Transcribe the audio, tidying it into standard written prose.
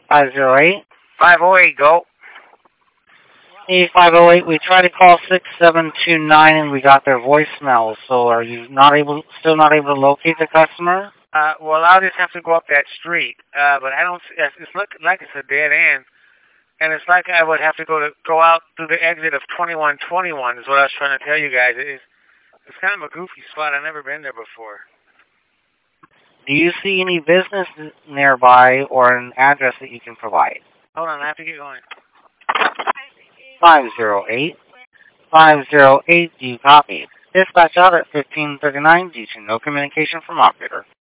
508. 508, go. Hey, 508, we tried to call 6729 and we got their voicemail. So are you still not able to locate the customer? Well, I'll just have to go up that street. But I don't. It's looking like it's a dead end, and it's like I would have to go out through the exit of 2121. Is what I was trying to tell you guys. It's kind of a goofy spot. I've never been there before. Do you see any business nearby or an address that you can provide? Hold on, I have to get going. 508. 508, do you copy? Dispatch out at 1539 due to no communication from operator.